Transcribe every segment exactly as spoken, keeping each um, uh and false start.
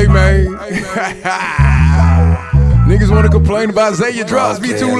Hey man, niggas wanna complain about Zaya drops be too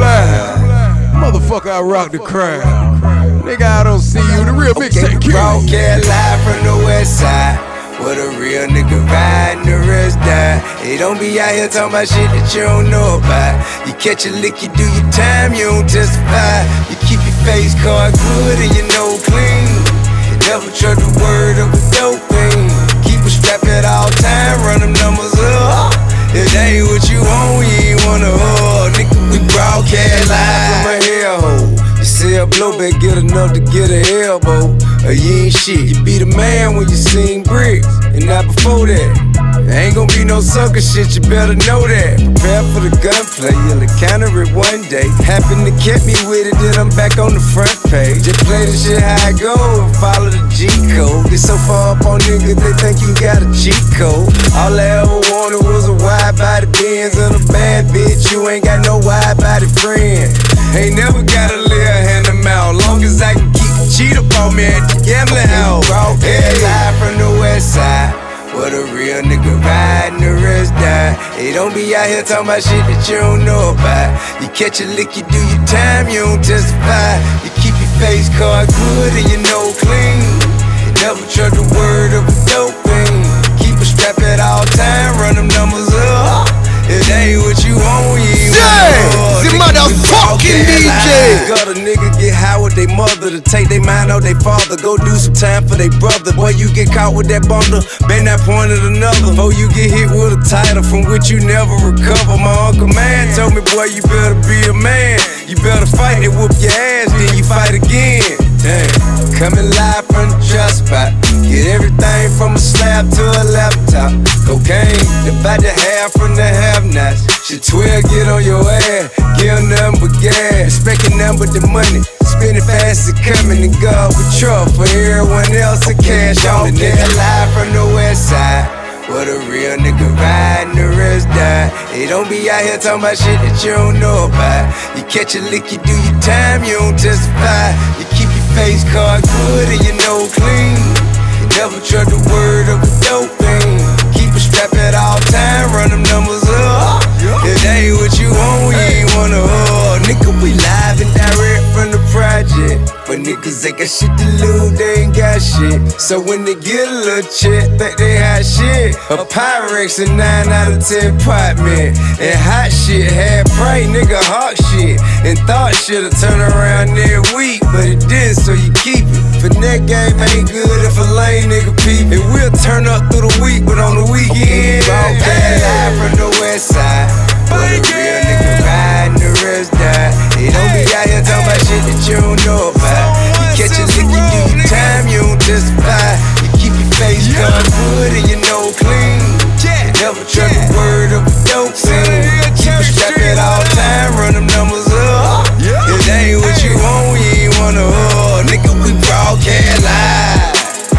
loud. Motherfucker, I rock the crowd. Nigga, I don't see you, the real big okay, King. Broadcast live from the west side. What a real nigga riding, the rest die. They don't be out here talking about shit that you don't know about. You catch a lick, you do your time, you don't testify. You keep your face card good and you know clean. You never trust the word of a dope thing. Keep a strap at all time, run them numbers up. If that ain't what you want, you ain't wanna hold. Nigga, we broadcast live from a hellhole. You sell blowback, get enough to get a elbow. Or you ain't shit, you be the man when you sing bricks. And not before that. Ain't gon' be no sucker shit, you better know that. Prepare for the gunplay, you'll encounter it one day. Happen to catch me with it, then I'm back on the front page. Just play the shit how I go and follow the G code. Get so far up on niggas, they think you got a cheat code. All I ever wanted was a wide body Benz and a bad bitch. You ain't got no wide body friend. Ain't never gotta live hand them out. Long as I can keep the cheat up on me at the gambling house. Broadcast live from the west side. What a real nigga riding, the rest die. They don't be out here talking about shit that you don't know about. You catch a lick, you do your time, you don't testify. You keep your face card good and you know clean. You never trust the word of a dope thing. Keep a strap at all time, run them numbers up. If that ain't what you want, you ain't yeah, the motherfucking D J. Got a nigga get high with they mother to take they mind out they father. Go do some time for they brother. Boy, you get caught with that bundle, bend that point at another. Before you get hit with a title from which you never recover. My uncle man told me, boy, you better be a man. You better fight, they whoop your ass, then you fight again. Damn, coming live from the trap spot. Get everything from a slab to a laptop. Cocaine, divide the half from the have-nots. Shit twelve, get on your ass. Give nothing but gas. Expecting nothing but the money. Spending fast and coming and go with truck for everyone else to cash on. The nigga live from the west side. What a real nigga riding, the rest die. They don't be out here talking about shit that you don't know about. You catch a lick, you do your time, you don't testify. You keep your face card good and you know clean. You never trust the word of a dope thing. Keep a strap at all time, run them numbers up. If that ain't what you want, you ain't wanna hold. Nigga, we live and direct from the project. But niggas ain't got shit to lose, they ain't got shit. So when they get a little check, think they hot shit. A Pyrex and nine out of ten pot, man. And hot shit, had price, nigga, hawk shit. And thought shit'll turn around every week, but it didn't, so you keep it. Finesse game ain't good if a lame nigga peep. And we'll turn up through the week, but on the weekend, broadcast live from the west side. What a real nigga riding, the rest die. They don't be out here talking about shit that you don't know about. You catch a lick, you do your time, you don't testify. You keep your face card good and you know clean. You never trust the word of a dope thing. Keep a strap at all time, run them numbers up. If that ain't what you want, you ain't wanna hold. Nigga, we broadcast live.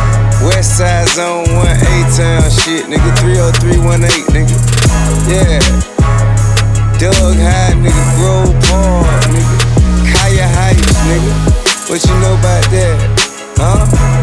West side zone one A-town shit, nigga. three oh three one eight, nigga. Yeah. Doug High, nigga, Grove Park, nigga, Kaya Heights, nigga. What you know about that, huh?